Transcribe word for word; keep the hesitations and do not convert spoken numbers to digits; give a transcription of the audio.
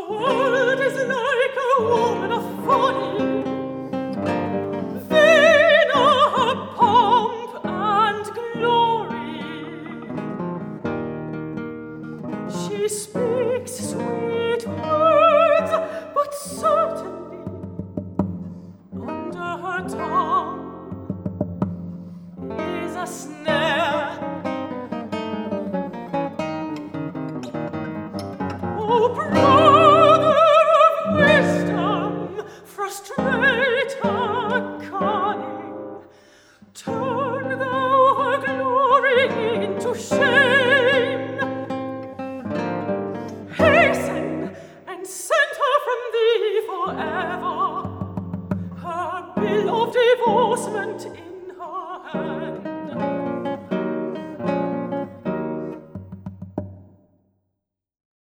world is like a woman of folly. Vain are her pomp and glory. She speaks sweet words, but certainly under her tongue is a snare. Oh,